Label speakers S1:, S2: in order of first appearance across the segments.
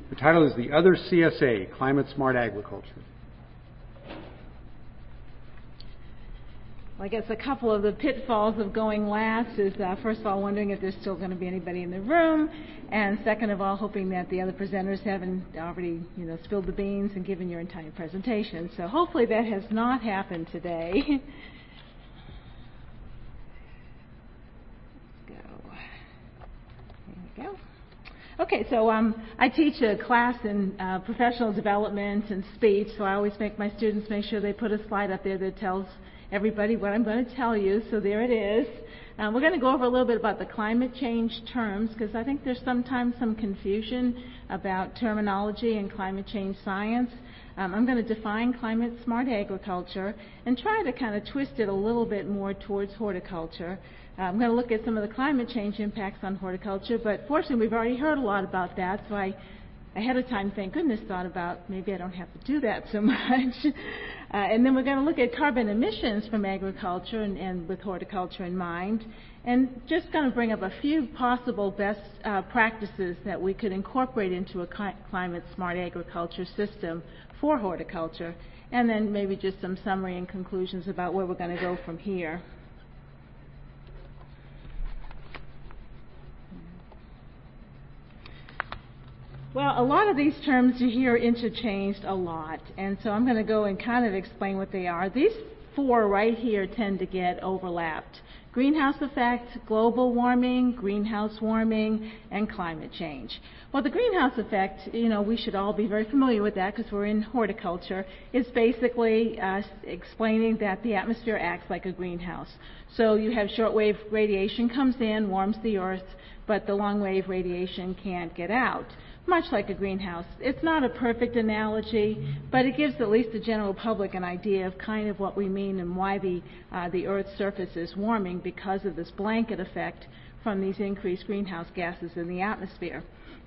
S1: The title is The Other CSA, Climate Smart Agriculture.
S2: Well, I guess a couple of the pitfalls of going last is, first of all, wondering if there's still going to be anybody in the room, and second of all, hoping that the other presenters haven't already, spilled the beans and given your entire presentation. So hopefully that has not happened today. Let's go. There we go. Okay, so I teach a class in professional development and speech, so I always make my students make sure they put a slide up there that tells everybody what I'm going to tell you. So there it is. We're going to go over a little bit about the climate change terms, because I think there's sometimes some confusion about terminology and climate change science. I'm going to define climate smart agriculture and try to kind of twist it a little bit more towards horticulture. I'm going to look at some of the climate change impacts on horticulture, but fortunately we've already heard a lot about that, so I ahead of time, thank goodness, thought about maybe I don't have to do that so much. And then we're going to look at carbon emissions from agriculture and with horticulture in mind, and just going to bring up a few possible best practices that we could incorporate into a climate smart agriculture system for horticulture, and then maybe just some summary and conclusions about where we're going to go from here. Well, a lot of these terms you hear interchanged a lot, and so I'm going to go and kind of explain what they are. These four right here tend to get overlapped. Greenhouse effect, global warming, greenhouse warming, and climate change. Well, the greenhouse effect, we should all be very familiar with that because we're in horticulture. It's basically explaining that the atmosphere acts like a greenhouse. So you have shortwave radiation comes in, warms the earth, but the long-wave radiation can't get out. Much like a greenhouse. It's not a perfect analogy, but it gives at least the general public an idea of kind of what we mean and why the Earth's surface is warming because of this blanket effect from these increased greenhouse gases in the atmosphere.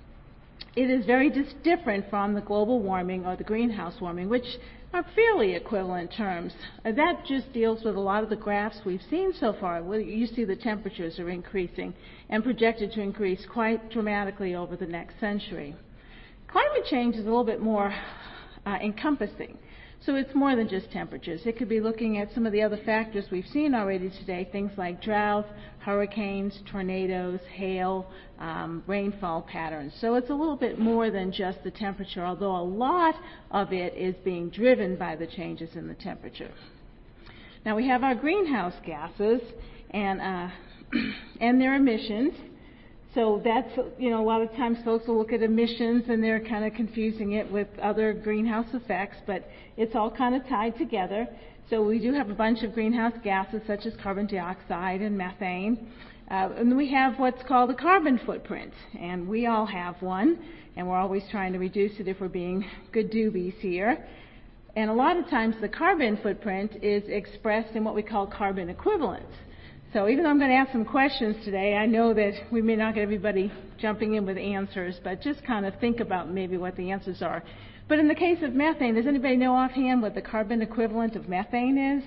S2: It is very different from the global warming or the greenhouse warming, which are fairly equivalent terms. That just deals with a lot of the graphs we've seen so far. You see the temperatures are increasing and projected to increase quite dramatically over the next century. Climate change is a little bit more encompassing. So it's more than just temperatures. It could be looking at some of the other factors we've seen already today, things like drought, hurricanes, tornadoes, hail, rainfall patterns. So it's a little bit more than just the temperature, although a lot of it is being driven by the changes in the temperature. Now we have our greenhouse gases and their emissions. So that's, a lot of times folks will look at emissions and they're kind of confusing it with other greenhouse effects, but it's all kind of tied together. So we do have a bunch of greenhouse gases such as carbon dioxide and methane. And we have what's called a carbon footprint, and we all have one, and we're always trying to reduce it if we're being good doobies here. And a lot of times the carbon footprint is expressed in what we call carbon equivalents. So even though I'm going to ask some questions today, I know that we may not get everybody jumping in with answers, but just kind of think about maybe what the answers are. But in the case of methane, does anybody know offhand what the carbon equivalent of methane is?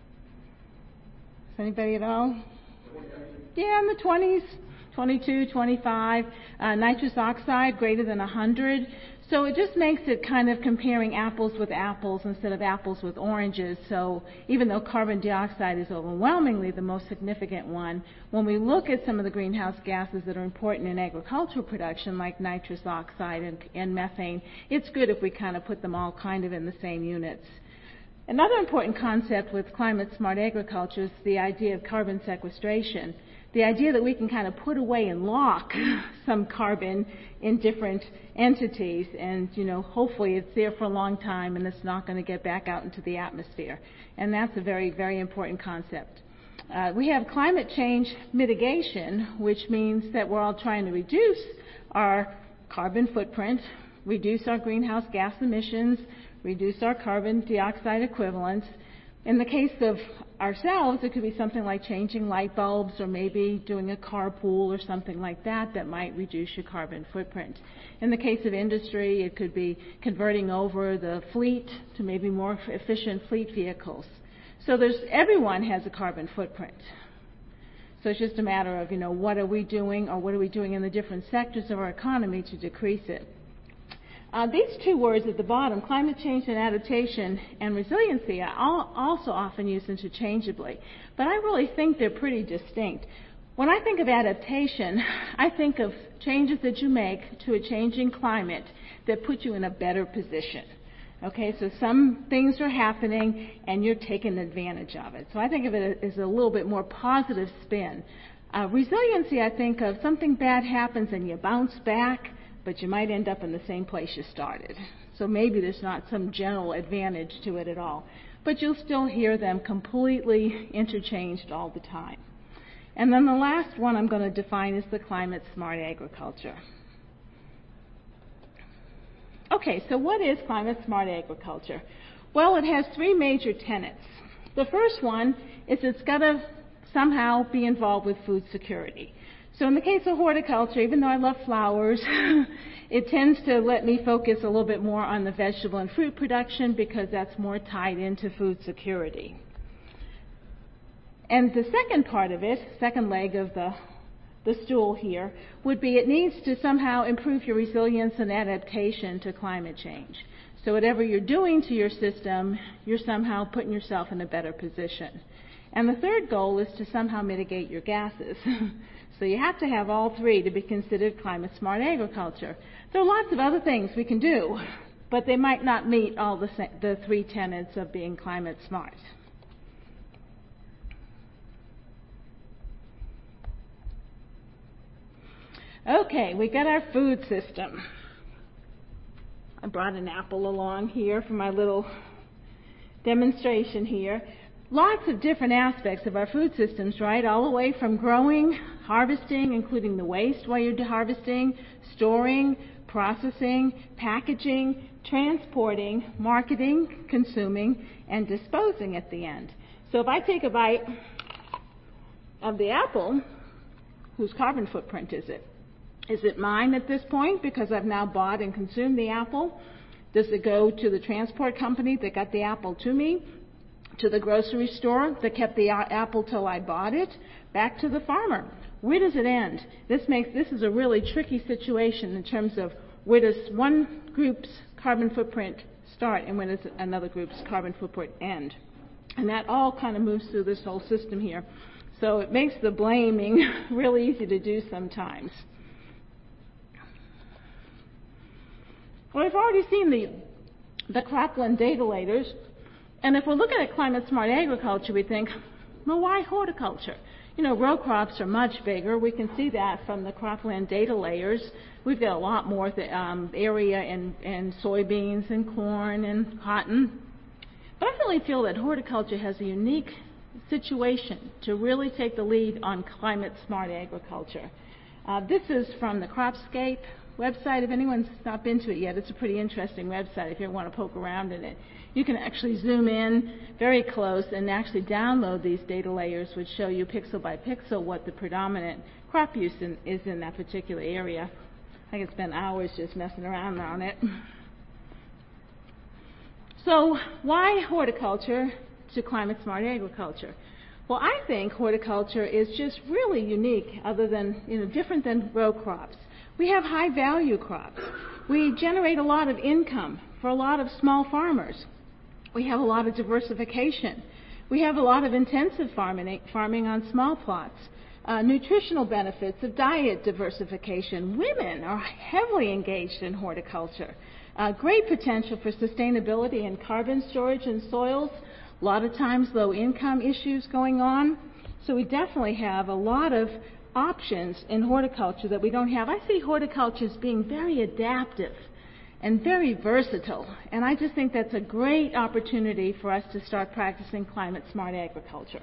S2: Does anybody at all? Yeah, in the 20s, 22, 25. Nitrous oxide, greater than 100. So it just makes it kind of comparing apples with apples instead of apples with oranges. So even though carbon dioxide is overwhelmingly the most significant one, when we look at some of the greenhouse gases that are important in agricultural production, like nitrous oxide and methane, it's good if we kind of put them all kind of in the same units. Another important concept with climate smart agriculture is the idea of carbon sequestration. The idea that we can kind of put away and lock some carbon in different entities and, hopefully it's there for a long time and it's not going to get back out into the atmosphere. And that's a very, very important concept. We have climate change mitigation, which means that we're all trying to reduce our carbon footprint, reduce our greenhouse gas emissions, reduce our carbon dioxide equivalents. In the case of ourselves, it could be something like changing light bulbs or maybe doing a carpool or something like that that might reduce your carbon footprint. In the case of industry, it could be converting over the fleet to maybe more efficient fleet vehicles. So everyone has a carbon footprint. So it's just a matter of, what are we doing or what are we doing in the different sectors of our economy to decrease it. These two words at the bottom, climate change and adaptation and resiliency, are also often used interchangeably. But I really think they're pretty distinct. When I think of adaptation, I think of changes that you make to a changing climate that put you in a better position. Okay, so some things are happening and you're taking advantage of it. So I think of it as a little bit more positive spin. Resiliency, I think of something bad happens and you bounce back, but you might end up in the same place you started. So maybe there's not some general advantage to it at all. But you'll still hear them completely interchanged all the time. And then the last one I'm going to define is the climate-smart agriculture. Okay, so what is climate-smart agriculture? Well, it has three major tenets. The first one is it's got to somehow be involved with food security. So in the case of horticulture, even though I love flowers, it tends to let me focus a little bit more on the vegetable and fruit production because that's more tied into food security. And the second part of it, second leg of the stool here, would be it needs to somehow improve your resilience and adaptation to climate change. So whatever you're doing to your system, you're somehow putting yourself in a better position. And the third goal is to somehow mitigate your gases. So you have to have all three to be considered climate-smart agriculture. There are lots of other things we can do, but they might not meet all the three tenets of being climate-smart. Okay, we got our food system. I brought an apple along here for my little demonstration here. Lots of different aspects of our food systems, right? All the way from growing, harvesting, including the waste while you're harvesting, storing, processing, packaging, transporting, marketing, consuming, and disposing at the end. So if I take a bite of the apple, whose carbon footprint is it? Is it mine at this point because I've now bought and consumed the apple? Does it go to the transport company that got the apple to me? To the grocery store that kept the apple till I bought it? Back to the farmer? Where does it end? This is a really tricky situation in terms of where does one group's carbon footprint start and when does another group's carbon footprint end? And that all kind of moves through this whole system here. So it makes the blaming really easy to do sometimes. Well, we've already seen the cropland data layers, and if we're looking at climate-smart agriculture, we think, well, why horticulture? You know, row crops are much bigger. We can see that from the cropland data layers. We've got a lot more area in soybeans and corn and cotton. But I really feel that horticulture has a unique situation to really take the lead on climate-smart agriculture. This is from the Cropscape website. If anyone's not been to it yet, it's a pretty interesting website if you want to poke around in it. You can actually zoom in very close and actually download these data layers, which show you pixel by pixel what the predominant crop use is in that particular area. I can spend hours just messing around on it. So why horticulture to climate-smart agriculture? Well, I think horticulture is just really unique, other than, different than row crops. We have high-value crops. We generate a lot of income for a lot of small farmers. We have a lot of diversification. We have a lot of intensive farming on small plots. Nutritional benefits of diet diversification. Women are heavily engaged in horticulture. Great potential for sustainability and carbon storage in soils. A lot of times low income issues going on. So we definitely have a lot of options in horticulture that we don't have. I see horticulture as being very adaptive and very versatile, and I just think that's a great opportunity for us to start practicing climate-smart agriculture.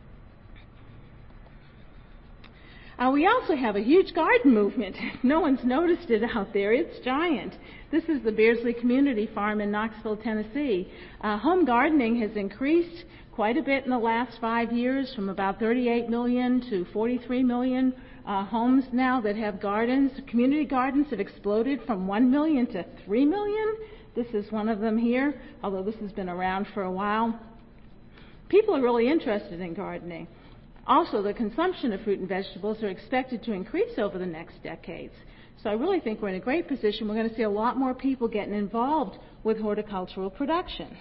S2: We also have a huge garden movement. No one's noticed it out there. It's giant. This is the Beardsley Community Farm in Knoxville, Tennessee. Home gardening has increased quite a bit in the last 5 years, from about 38 million to 43 million homes now that have gardens. Community gardens have exploded from 1 million to 3 million. This is one of them here, although this has been around for a while. People are really interested in gardening. Also, the consumption of fruit and vegetables are expected to increase over the next decades. So I really think we're in a great position. We're going to see a lot more people getting involved with horticultural production.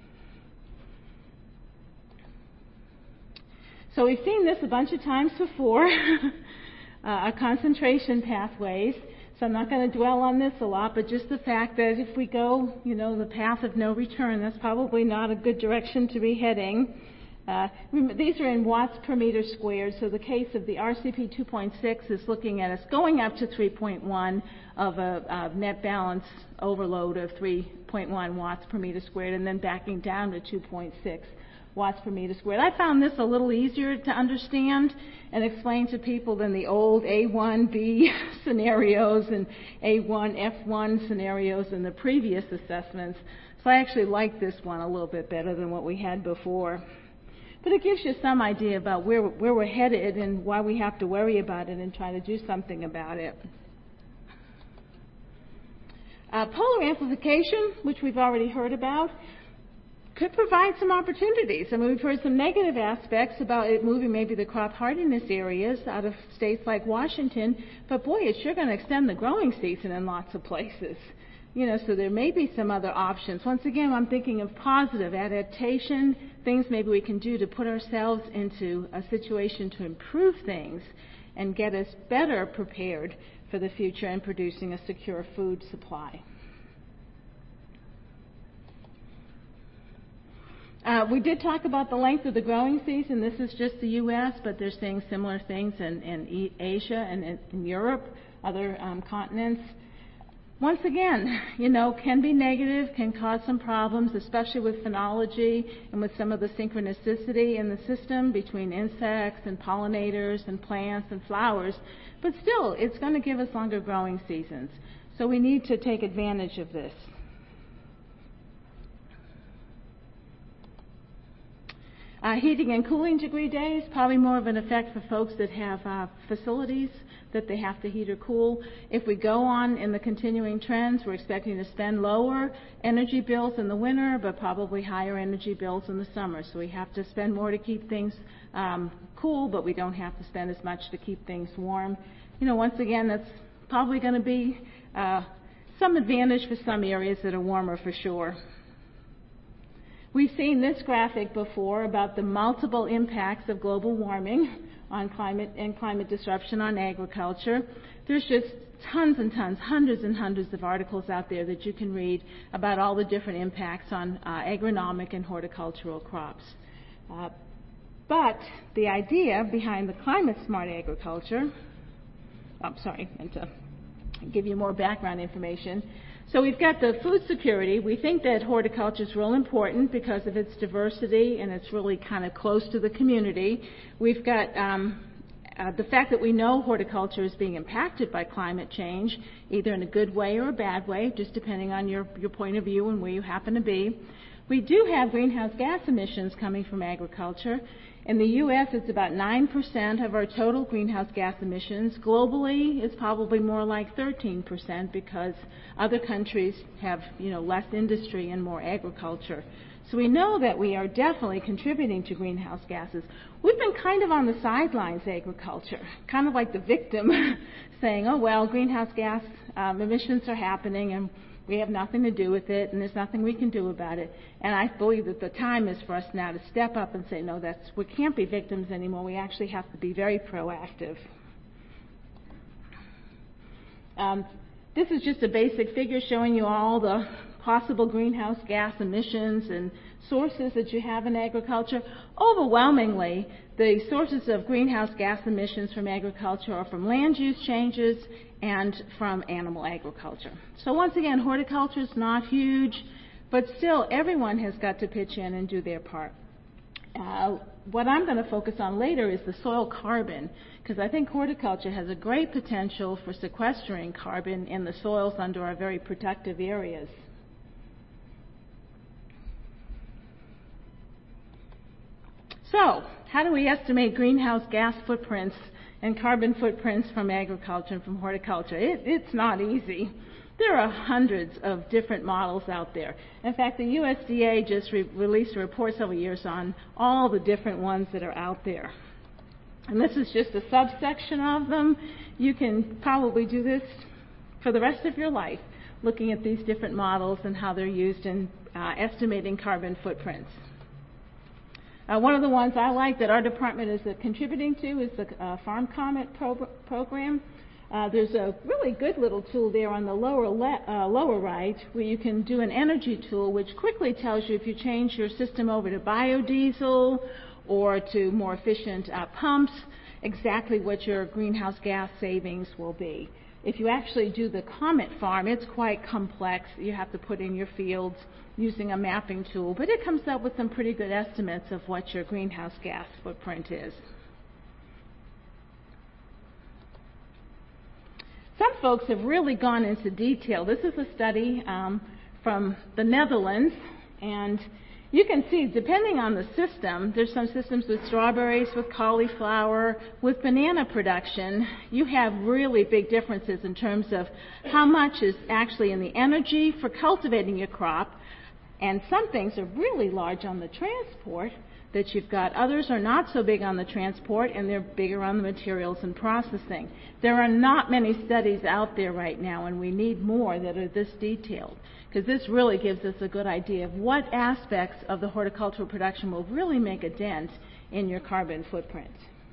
S2: So we've seen this a bunch of times before, our concentration pathways. So I'm not going to dwell on this a lot, but just the fact that if we go, the path of no return, that's probably not a good direction to be heading. These are in watts per meter squared, so the case of the RCP 2.6 is looking at us going up to 3.1 of a net balance overload of 3.1 watts per meter squared, and then backing down to 2.6 watts per meter squared. I found this a little easier to understand and explain to people than the old A1B scenarios and A1F1 scenarios in the previous assessments. So I actually like this one a little bit better than what we had before. But it gives you some idea about where we're headed and why we have to worry about it and try to do something about it. Polar amplification, which we've already heard about, could provide some opportunities. I mean, we've heard some negative aspects about it moving maybe the crop hardiness areas out of states like Washington, but boy, it's sure going to extend the growing season in lots of places. So there may be some other options. Once again, I'm thinking of positive adaptation, things maybe we can do to put ourselves into a situation to improve things and get us better prepared for the future and producing a secure food supply. We did talk about the length of the growing season. This is just the U.S., but they're seeing similar things in Asia and in Europe, other continents. Once again, can be negative, can cause some problems, especially with phenology and with some of the synchronicity in the system between insects and pollinators and plants and flowers. But still, it's going to give us longer growing seasons. So we need to take advantage of this. Heating and cooling degree days, probably more of an effect for folks that have facilities that they have to heat or cool. If we go on in the continuing trends, we're expecting to spend lower energy bills in the winter, but probably higher energy bills in the summer. So we have to spend more to keep things cool, but we don't have to spend as much to keep things warm. Once again, that's probably going to be some advantage for some areas that are warmer for sure. We've seen this graphic before about the multiple impacts of global warming on climate and climate disruption on agriculture. There's just tons and tons, hundreds and hundreds of articles out there that you can read about all the different impacts on agronomic and horticultural crops. But the idea behind the climate smart agriculture, and to give you more background information. So we've got the food security. We think that horticulture is real important because of its diversity and it's really kind of close to the community. We've got the fact that we know horticulture is being impacted by climate change, either in a good way or a bad way, just depending on your point of view and where you happen to be. We do have greenhouse gas emissions coming from agriculture. In the U.S., it's about 9% of our total greenhouse gas emissions. Globally, it's probably more like 13% because other countries have, less industry and more agriculture. So we know that we are definitely contributing to greenhouse gases. We've been kind of on the sidelines, agriculture, kind of like the victim, saying, oh, well, greenhouse gas emissions are happening and we have nothing to do with it, and there's nothing we can do about it. And I believe that the time is for us now to step up and say, no, we can't be victims anymore. We actually have to be very proactive. This is just a basic figure showing you all the possible greenhouse gas emissions and sources that you have in agriculture. Overwhelmingly, the sources of greenhouse gas emissions from agriculture are from land use changes and from animal agriculture. So once again, horticulture is not huge, but still everyone has got to pitch in and do their part. What I'm going to focus on later is the soil carbon, because I think horticulture has a great potential for sequestering carbon in the soils under our very productive areas. So, how do we estimate greenhouse gas footprints and carbon footprints from agriculture and from horticulture? It's not easy. There are hundreds of different models out there. In fact, the USDA just released a report several years on all the different ones that are out there. And this is just a subsection of them. You can probably do this for the rest of your life, looking at these different models and how they're used in estimating carbon footprints. One of the ones I like that our department is contributing to is the Farm Comet program. There's a really good little tool there on the lower right where you can do an energy tool which quickly tells you if you change your system over to biodiesel or to more efficient pumps, exactly what your greenhouse gas savings will be. If you actually do the Comet farm, it's quite complex. You have to put in your fields using a mapping tool, but it comes up with some pretty good estimates of what your greenhouse gas footprint is. Some folks have really gone into detail. This is a study from the Netherlands, and you can see, depending on the system, there's some systems with strawberries, with cauliflower, with banana production. You have really big differences in terms of how much is actually in the energy for cultivating your crop, and some things are really large on the transport that you've got. Others are not so big on the transport, and they're bigger on the materials and processing. There are not many studies out there right now, and we need more that are this detailed, because this really gives us a good idea of what aspects of the horticultural production will really make a dent in your carbon footprint.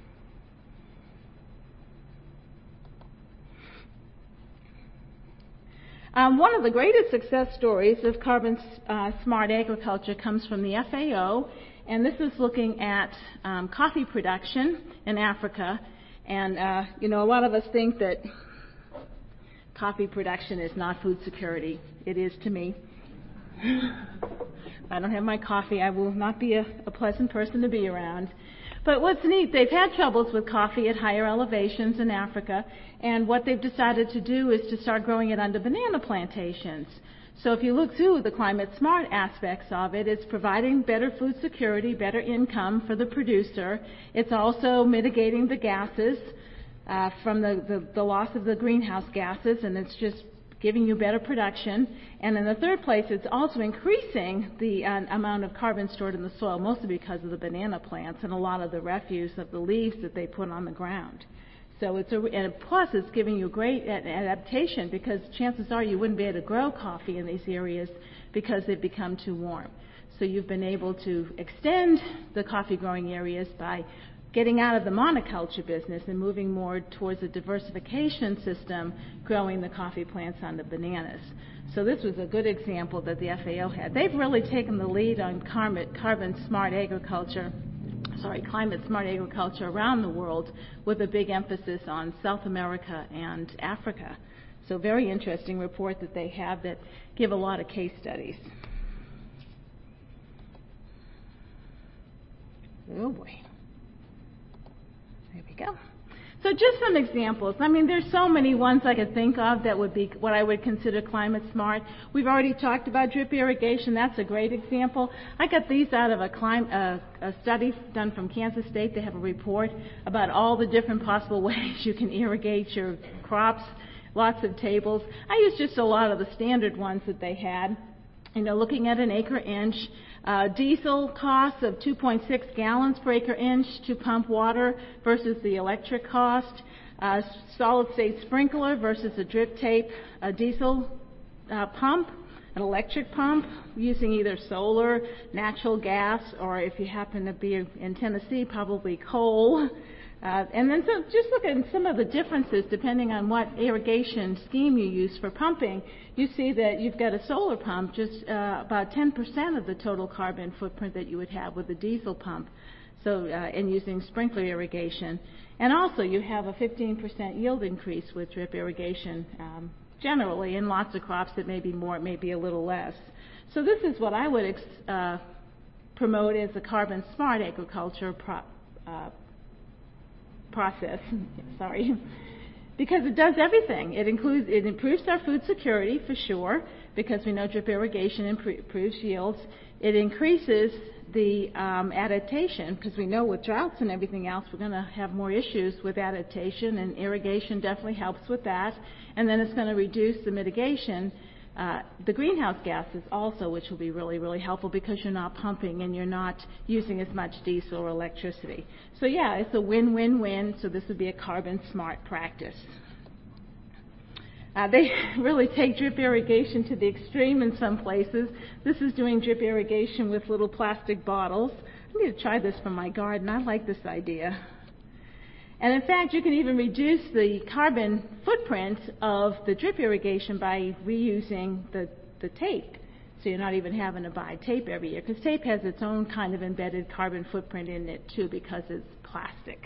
S2: One of the greatest success stories of carbon smart agriculture comes from the FAO, and this is looking at coffee production in Africa. And a lot of us think that coffee production is not food security. It is to me. If I don't have my coffee, I will not be a pleasant person to be around. But what's neat, they've had troubles with coffee at higher elevations in Africa, and what they've decided to do is to start growing it under banana plantations. So if you look through the climate smart aspects of it, it's providing better food security, better income for the producer. It's also mitigating the gases from the loss of the greenhouse gases, and it's just giving you better production. And in the third place, it's also increasing the amount of carbon stored in the soil, mostly because of the banana plants and a lot of the refuse of the leaves that they put on the ground. So and plus it's giving you great adaptation, because chances are you wouldn't be able to grow coffee in these areas because they've become too warm. So you've been able to extend the coffee growing areas by getting out of the monoculture business and moving more towards a diversification system, growing the coffee plants on the bananas. So this was a good example that the FAO had. They've really taken the lead on climate smart agriculture around the world, with a big emphasis on South America and Africa. So very interesting report that they have that give a lot of case studies. Oh boy. There we go. So just some examples. I mean, there's so many ones I could think of that would be what I would consider climate smart. We've already talked about drip irrigation. That's a great example. I got these out of a study done from Kansas State. They have a report about all the different possible ways you can irrigate your crops, lots of tables. I used just a lot of the standard ones that they had. Looking at an acre inch, diesel costs of 2.6 gallons per acre inch to pump water versus the electric cost, solid state sprinkler versus a drip tape, a diesel pump, an electric pump using either solar, natural gas, or if you happen to be in Tennessee, probably coal. And then so just look at some of the differences depending on what irrigation scheme you use for pumping. You see that you've got a solar pump, just about 10% of the total carbon footprint that you would have with a diesel pump, so and using sprinkler irrigation. And also you have a 15% yield increase with drip irrigation generally, in lots of crops that may be more, it may be a little less. So this is what I would promote as a carbon smart agriculture process, because it does everything. It improves our food security for sure, because we know drip irrigation improves yields. It increases the adaptation, because we know with droughts and everything else we're going to have more issues with adaptation, and irrigation definitely helps with that. And then it's going to reduce the mitigation, the greenhouse gases also, which will be really, really helpful because you're not pumping and you're not using as much diesel or electricity. So it's a win-win-win. So this would be a carbon smart practice. They really take drip irrigation to the extreme in some places. This is doing drip irrigation with little plastic bottles. I need to try this for my garden. I like this idea. And in fact, you can even reduce the carbon footprint of the drip irrigation by reusing the tape. So you're not even having to buy tape every year, because tape has its own kind of embedded carbon footprint in it too, because it's plastic.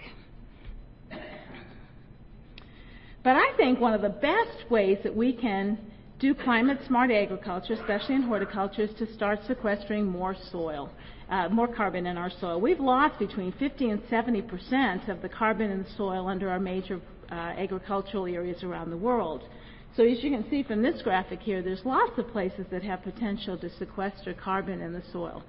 S2: But I think one of the best ways that we can do climate smart agriculture, especially in horticulture, is to start sequestering more soil, more carbon in our soil. We've lost between 50 and 70% of the carbon in the soil under our major agricultural areas around the world. So as you can see from this graphic here, there's lots of places that have potential to sequester carbon in the soil.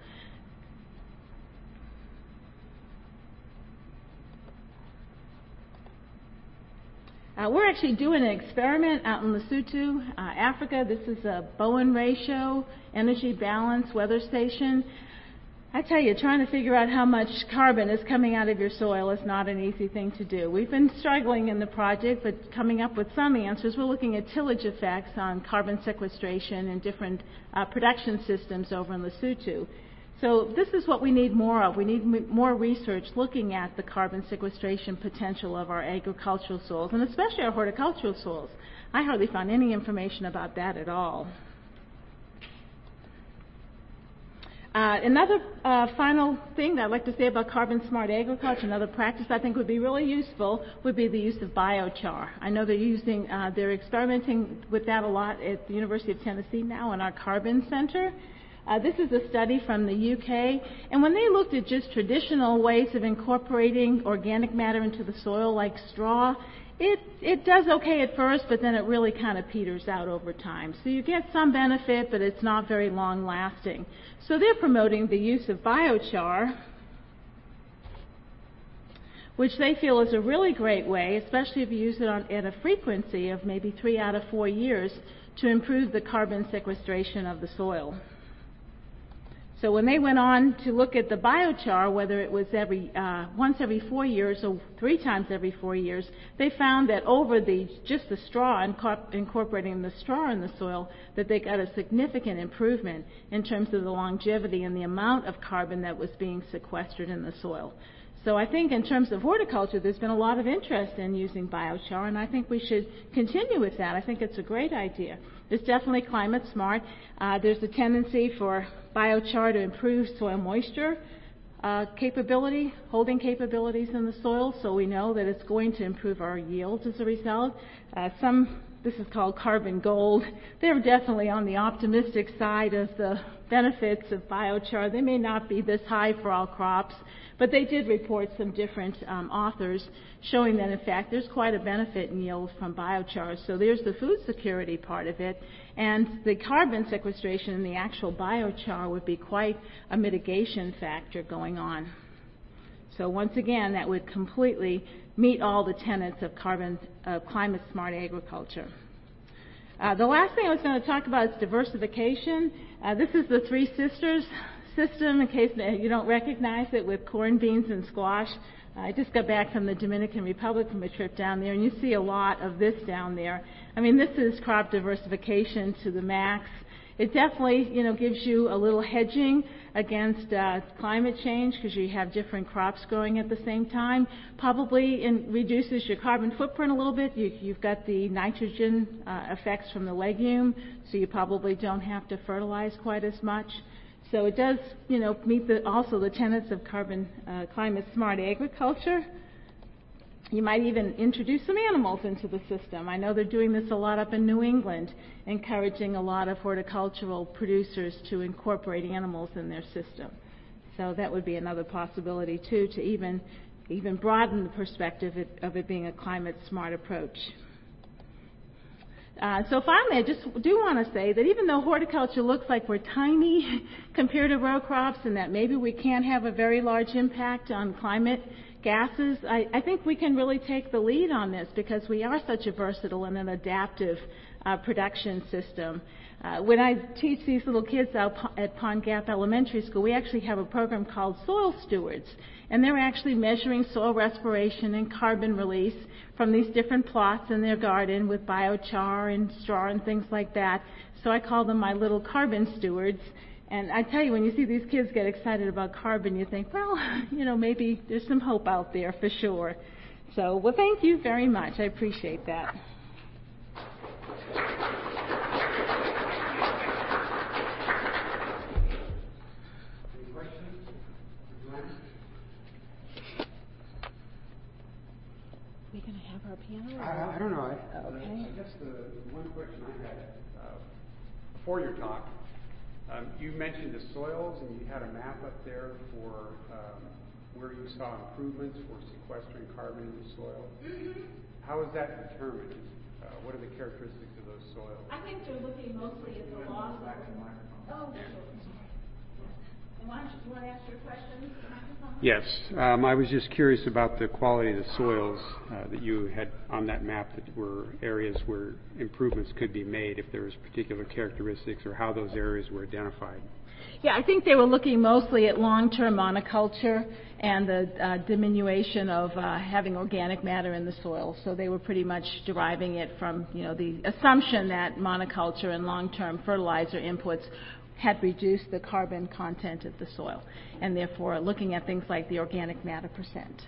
S2: We're actually doing an experiment out in Lesotho, Africa. This is a Bowen ratio, energy balance weather station. I tell you, trying to figure out how much carbon is coming out of your soil is not an easy thing to do. We've been struggling in the project, but coming up with some answers. We're looking at tillage effects on carbon sequestration and different production systems over in Lesotho. So this is what we need more of. We need more research looking at the carbon sequestration potential of our agricultural soils, and especially our horticultural soils. I hardly found any information about that at all. Another final thing that I'd like to say about carbon smart agriculture, another practice I think would be really useful, would be the use of biochar. I know they're experimenting with that a lot at the University of Tennessee now in our Carbon Center. This is a study from the UK, and when they looked at just traditional ways of incorporating organic matter into the soil like straw, it does okay at first, but then it really kind of peters out over time. So you get some benefit, but it's not very long lasting. So they're promoting the use of biochar, which they feel is a really great way, especially if you use it at a frequency of maybe 3 out of 4 years, to improve the carbon sequestration of the soil. So when they went on to look at the biochar, whether it was once every 4 years or 3 times every 4 years, they found that over just the straw, incorporating the straw in the soil, that they got a significant improvement in terms of the longevity and the amount of carbon that was being sequestered in the soil. So I think in terms of horticulture, there's been a lot of interest in using biochar, and I think we should continue with that. I think it's a great idea. It's definitely climate smart. There's a tendency for biochar to improve soil moisture capability, holding capabilities in the soil, so we know that it's going to improve our yields as a result. This is called carbon gold. They're definitely on the optimistic side of the benefits of biochar. They may not be this high for all crops, but they did report some different authors showing that, in fact, there's quite a benefit in yield from biochar. So there's the food security part of it, and the carbon sequestration in the actual biochar would be quite a mitigation factor going on. So once again, that would completely meet all the tenets of climate smart agriculture. The last thing I was going to talk about is diversification. This is the Three Sisters system, in case you don't recognize it, with corn, beans, and squash. I just got back from the Dominican Republic from a trip down there, and you see a lot of this down there. I mean, this is crop diversification to the max. It definitely, gives you a little hedging against climate change, because you have different crops growing at the same time. Probably reduces your carbon footprint a little bit. You've got the nitrogen effects from the legume, so you probably don't have to fertilize quite as much. So it does, meet also the tenets of climate smart agriculture. You might even introduce some animals into the system. I know they're doing this a lot up in New England, encouraging a lot of horticultural producers to incorporate animals in their system. So that would be another possibility too, to even broaden the perspective of it being a climate smart approach. So finally, I just do want to say that even though horticulture looks like we're tiny compared to row crops, and that maybe we can't have a very large impact on climate gases, I think we can really take the lead on this, because we are such a versatile and an adaptive production system. When I teach these little kids out at Pond Gap Elementary School, we actually have a program called Soil Stewards, and they're actually measuring soil respiration and carbon release from these different plots in their garden with biochar and straw and things like that. So I call them my little carbon stewards. And I tell you, when you see these kids get excited about carbon, you think, well, maybe there's some hope out there for sure. So, well, thank you very much. I appreciate that.
S1: Any questions?
S2: Are we going to have our piano?
S1: I don't know.
S2: Okay.
S1: I guess the one question I had before your talk, you mentioned the soils, and you had a map up there for where you saw improvements for sequestering carbon in the soil. Mm-hmm. How is that determined? What are the characteristics of those soils?
S2: I think they're looking mostly at the loss of... Oh, sure. You want to ask your question?
S1: Yes. I was just curious about the quality of the soils that you had on that map, that were areas where improvements could be made, if there was particular characteristics, or how those areas were identified.
S2: Yeah, I think they were looking mostly at long-term monoculture and the diminution of having organic matter in the soil. So they were pretty much deriving it from, the assumption that monoculture and long-term fertilizer inputs had reduced the carbon content of the soil, and therefore looking at things like the organic matter percent.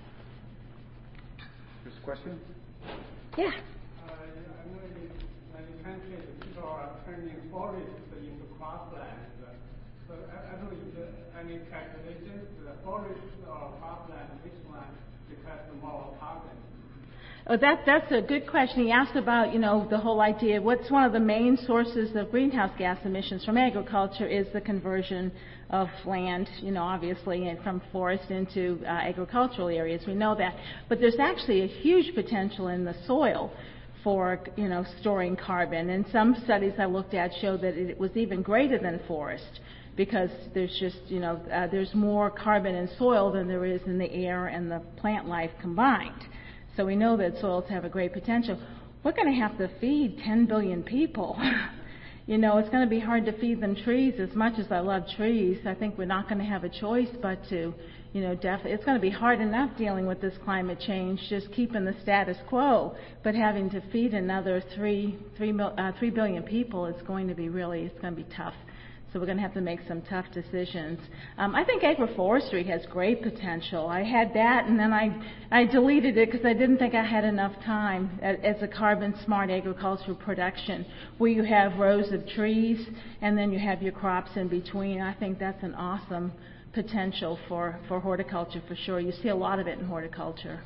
S1: This question?
S2: Yeah.
S3: I know in country people are turning forests into cropland. So I don't know if there are any calculations, the forest or cropland, which one requires more carbon?
S2: Oh, that's a good question. He asked about, the whole idea. What's one of the main sources of greenhouse gas emissions from agriculture is the conversion of land, obviously, and from forest into agricultural areas. We know that. But there's actually a huge potential in the soil for, storing carbon. And some studies I looked at show that it was even greater than forest, because there's just, there's more carbon in soil than there is in the air and the plant life combined. So we know that soils have a great potential. We're going to have to feed 10 billion people. It's going to be hard to feed them trees. As much as I love trees, I think we're not going to have a choice but to, it's going to be hard enough dealing with this climate change, just keeping the status quo, but having to feed another 3 billion people is going to be it's going to be tough. So we're going to have to make some tough decisions. I think agroforestry has great potential. I had that, and then I deleted it because I didn't think I had enough time as a carbon-smart agricultural production, where you have rows of trees and then you have your crops in between. I think that's an awesome potential for horticulture for sure. You see a lot of it in horticulture.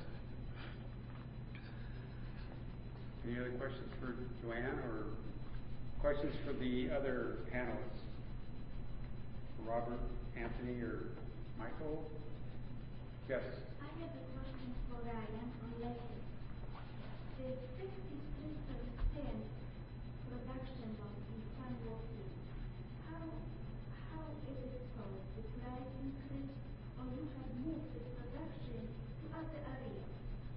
S1: Any other questions for Joanne, or questions for the other panelists? Robert, Anthony, or Michael? Yes.
S4: I have a question for Ryan on lettuce. The 63% production loss in San Joaquin, how is it solved? The price increase, or you have moved the production to other areas?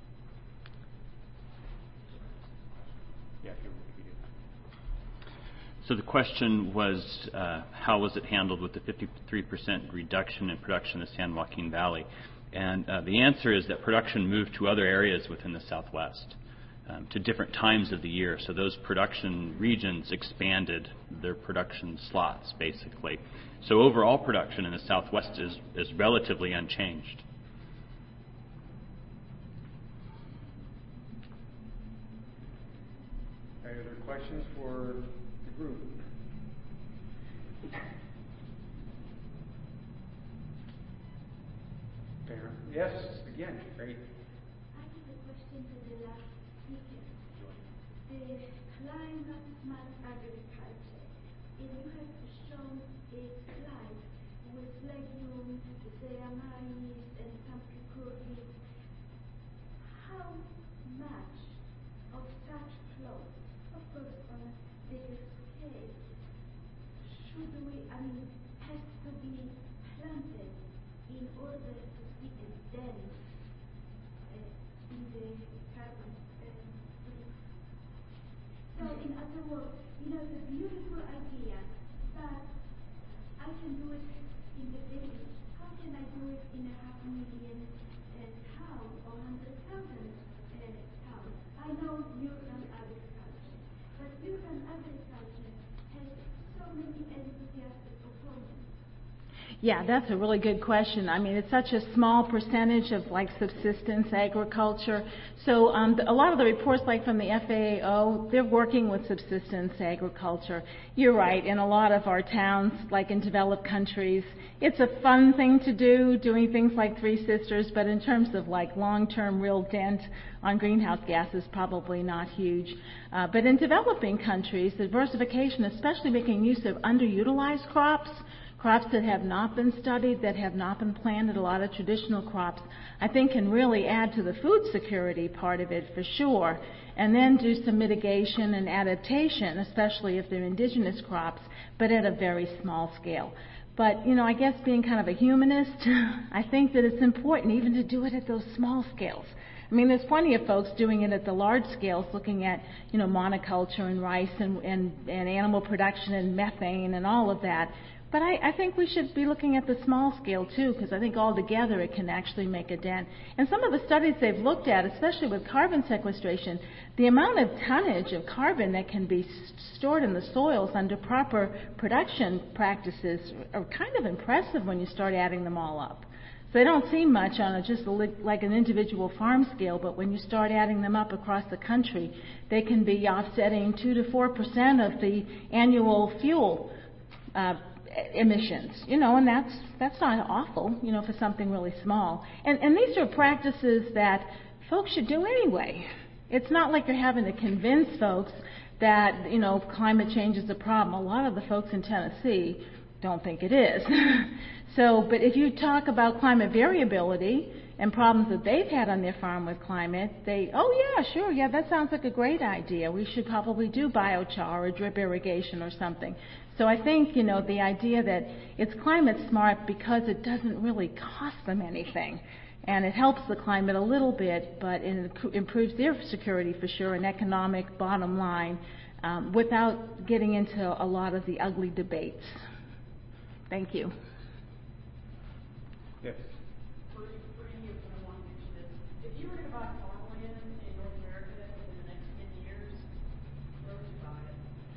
S1: Yeah, if you repeat it.
S5: So the question was, how was it handled with the 53% reduction in production in the San Joaquin Valley? And the answer is that production moved to other areas within the Southwest, to different times of the year. So those production regions expanded their production slots, basically. So overall production in the Southwest is relatively unchanged.
S1: Any other questions for the group? Fair. Yes, again, great.
S4: I have a question to the last speaker. The climate smart agriculture. If you have shown a slide with legumes, maize, and some cucurbit, how much of such plots, of course on a bigger scale, has to be planted in order to see a dent in the carbon footprint? So in other words, the beautiful idea gas proponents?
S2: Yeah, that's a really good question. I mean, it's such a small percentage of like subsistence agriculture. So a lot of the reports, like from the FAO, they're working with subsistence agriculture. You're right. In a lot of our towns, like in developed countries, it's a fun thing to do, doing things like Three Sisters. But in terms of like long-term real dent on greenhouse gases, probably not huge. But in developing countries, diversification, especially making use of underutilized crops that have not been studied, that have not been planted, a lot of traditional crops, I think can really add to the food security part of it for sure. And then do some mitigation and adaptation, especially if they're indigenous crops, but at a very small scale. But, you know, I guess being kind of a humanist, I think that it's important even to do it at those small scales. I mean, there's plenty of folks doing it at the large scales, looking at, you know, monoculture and rice and animal production and methane and all of that. But I think we should be looking at the small scale too, because I think altogether it can actually make a dent. And some of the studies they've looked at, especially with carbon sequestration, the amount of tonnage of carbon that can be stored in the soils under proper production practices are kind of impressive when you start adding them all up. So they don't seem much on just like an individual farm scale, but when you start adding them up across the country, they can be offsetting 2 to 4% of the annual fuel emissions, you know, and that's not awful, you know, for something really small. And these are practices that folks should do anyway. It's not like you're having to convince folks that, you know, climate change is a problem. A lot of the folks in Tennessee don't think it is. So, but if you talk about climate variability and problems that they've had on their farm with climate, that sounds like a great idea. We should probably do biochar or drip irrigation or something. So I think, you know, the idea that it's climate smart because it doesn't really cost them anything. And it helps the climate a little bit, but it improves their security for sure, and economic bottom line, without getting into a lot of the ugly debates. Thank you.
S1: Yes.
S6: For you, I want to mention this. If you were to buy farmland in North America in the next 10 years, where would you buy it?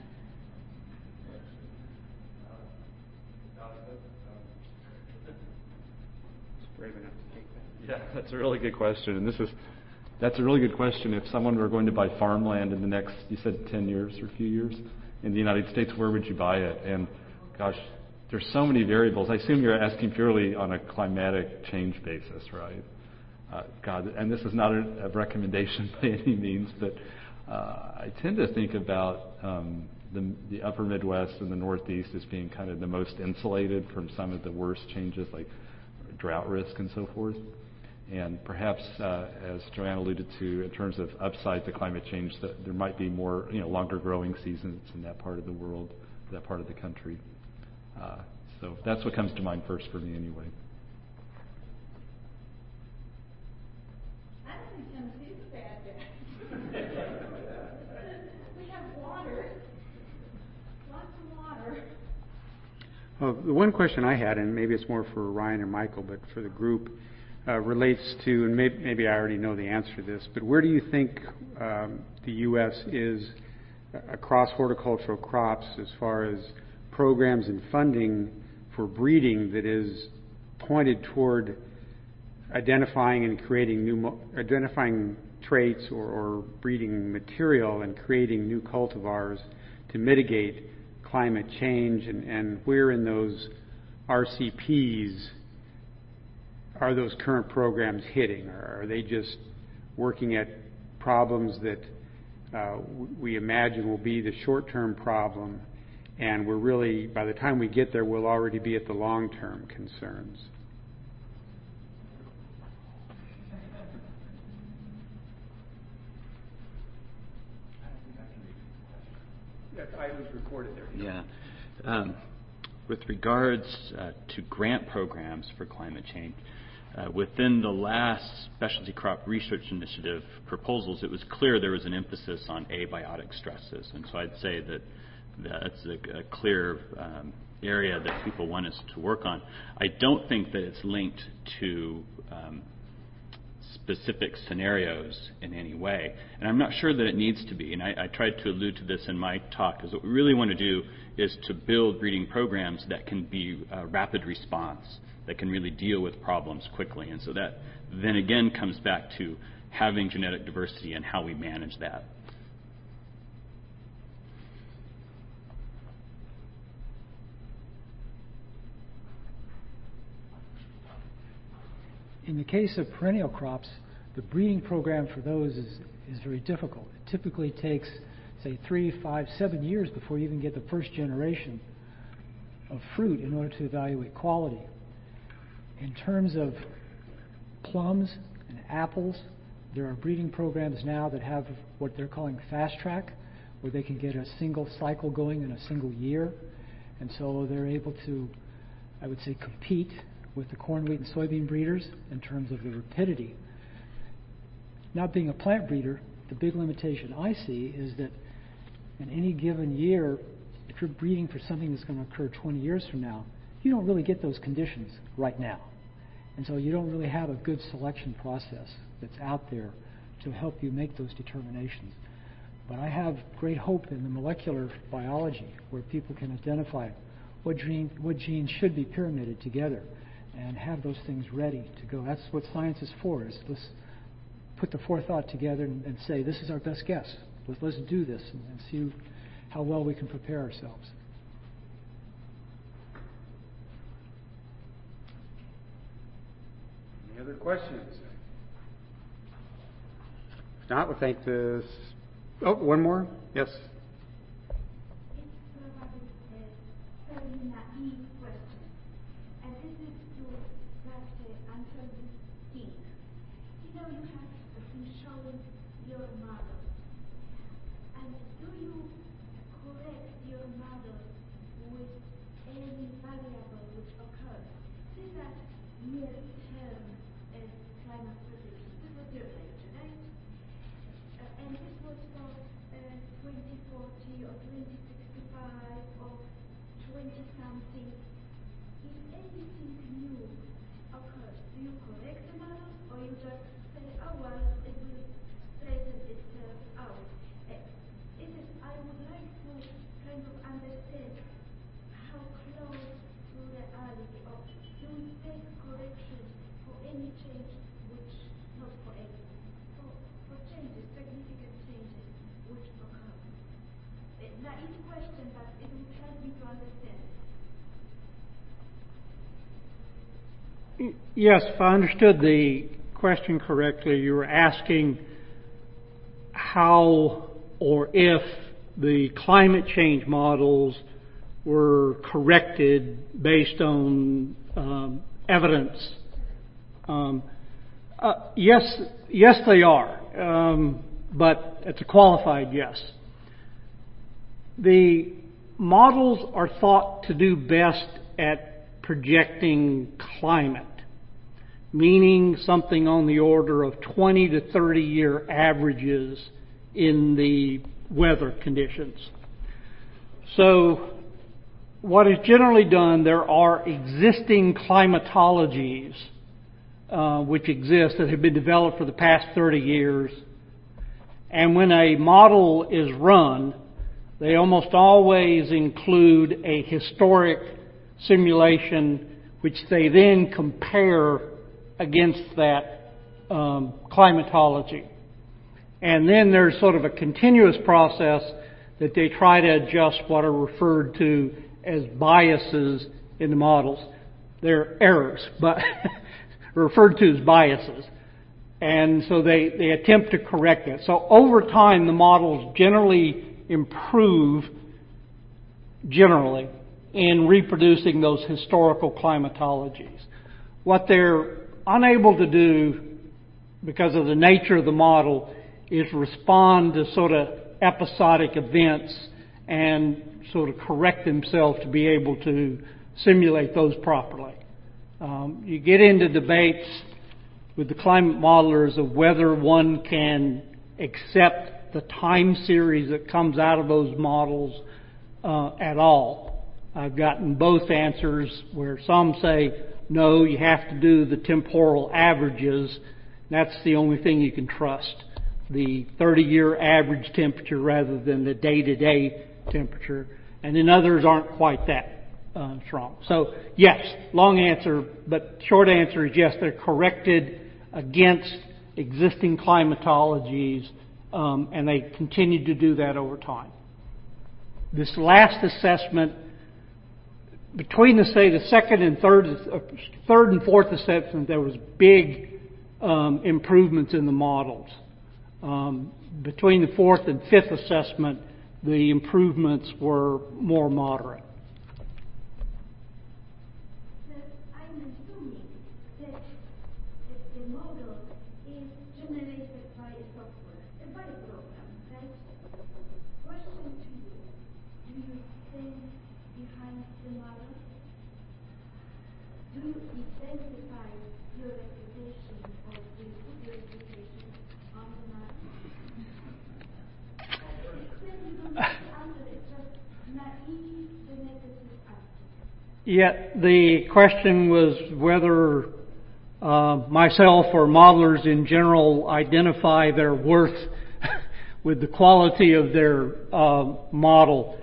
S1: Brave enough to take that.
S7: Yeah, that's a really good question. And that's a really good question. If someone were going to buy farmland in the next, you said 10 years or a few years in the United States, where would you buy it? And gosh, there's so many variables. I assume you're asking purely on a climatic change basis, right? And this is not a recommendation by any means, but I tend to think about the upper Midwest and the Northeast as being kind of the most insulated from some of the worst changes like drought risk and so forth. And perhaps, as Joanne alluded to, in terms of upside to climate change, that there might be more, you know, longer growing seasons in that part of the world, that part of the country. So that's what comes to mind first for me anyway.
S2: I don't think Tennessee's a bad bet. We have water. Lots of water.
S1: Well, the one question I had, and maybe it's more for Ryan or Michael, but for the group, relates to, and maybe I already know the answer to this, but where do you think the U.S. is across horticultural crops as far as programs and funding for breeding that is pointed toward identifying and creating identifying traits or breeding material and creating new cultivars to mitigate climate change, and where in those RCPs are those current programs hitting? Or are they just working at problems that we imagine will be the short-term problem, and we're really, by the time we get there, we'll already be at the long-term concerns? Yes, I was recorded there.
S5: Yeah. With regards to grant programs for climate change, within the last Specialty Crop Research Initiative proposals, it was clear there was an emphasis on abiotic stresses. And so I'd say that that's a clear area that people want us to work on. I don't think that it's linked to specific scenarios in any way. And I'm not sure that it needs to be. And I tried to allude to this in my talk, is what we really want to do is to build breeding programs that can be rapid response, that can really deal with problems quickly. And so that then again comes back to having genetic diversity and how we manage that.
S8: In the case of perennial crops, the breeding program for those is very difficult. It typically takes, say, 3, 5, 7 years before you even get the first generation of fruit in order to evaluate quality. In terms of plums and apples, there are breeding programs now that have what they're calling fast track, where they can get a single cycle going in a single year. And so they're able to, I would say, compete with the corn, wheat, and soybean breeders in terms of the rapidity. Not being a plant breeder, the big limitation I see is that in any given year, if you're breeding for something that's going to occur 20 years from now, you don't really get those conditions right now. And so you don't really have a good selection process that's out there to help you make those determinations. But I have great hope in the molecular biology where people can identify what genes should be pyramided together and have those things ready to go. That's what science is for, is let's put the forethought together and say, this is our best guess. Let's do this and see how well we can prepare ourselves.
S1: Any other questions? If not, we'll thank this. Oh, one more? Yes.
S4: It's probably a very naive question. And this is to Dr. Anthony King. You know, you have been showing your model. And do you correct your model with any variable which occurs? These are near-term climate predictions. This was your lecture, right? And this was for 2040 or 2065 or 20-something. If anything new occurs, do you correct the model or you just say, oh well, it will straighten itself out? I would like to kind of understand how close to reality, or do we take correction for any change which, not for any, for changes, significant changes which occur? A naive question, but it will help me to understand.
S3: Yes, if I understood the question correctly, you were asking how or if the climate change models were corrected based on evidence. Yes, they are, but it's a qualified yes. The models are thought to do best at projecting climate, meaning something on the order of 20 to 30 year averages in the weather conditions. So what is generally done, there are existing climatologies which exist that have been developed for the past 30 years. And when a model is run, they almost always include a historic simulation which they then compare against that climatology. And then there's sort of a continuous process that they try to adjust what are referred to as biases in the models. They're errors, but referred to as biases. And so they attempt to correct it. So over time, the models generally improve, in reproducing those historical climatologies. What they're unable to do, because of the nature of the model, is respond to sort of episodic events and sort of correct themselves to be able to simulate those properly. You get into debates with the climate modelers of whether one can accept the time series that comes out of those models at all. I've gotten both answers where some say, no, you have to do the temporal averages
S9: That's the only thing you can trust, the 30-year average temperature rather than the day-to-day temperature. And then others aren't quite that strong. So yes, long answer, but short answer is yes, they're corrected against existing climatologies, and they continue to do that over time. This last assessment, between the second and third and fourth assessment, there was big improvements in the models. Between the fourth and fifth assessment, the improvements were more moderate.
S4: I'm assuming that the model is generated by a software, by a program, right? Question to you: do you stand behind the model? Do you identify your reputation or do you put your reputation on the model? Then you don't have to answer it, just naive geneticist answer.
S9: Yeah, the question was whether myself or modelers in general identify their worth with the quality of their model.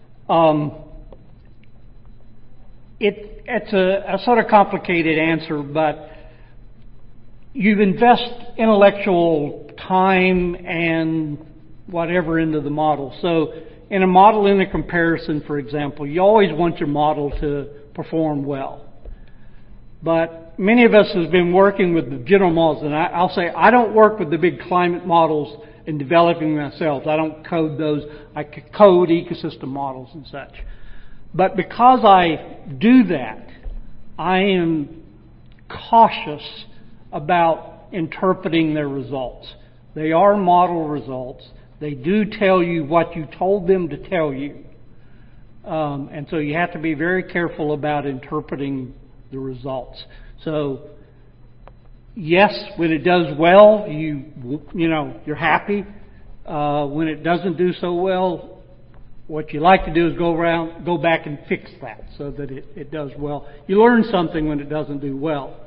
S9: It's a sort of complicated answer, but you invest intellectual time and whatever into the model. So in a model in a comparison, for example, you always want your model to perform well. But many of us have been working with the general models, and I'll say I don't work with the big climate models in developing themselves. I don't code those. I code ecosystem models and such. But because I do that, I am cautious about interpreting their results. They are model results. They do tell you what you told them to tell you. And so you have to be very careful about interpreting the results. So, yes, when it does well, you're happy. When it doesn't do so well, what you like to do is go back and fix that so that it does well. You learn something when it doesn't do well.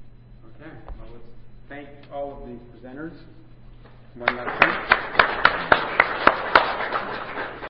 S1: Okay, well, let's thank all of the presenters one last time.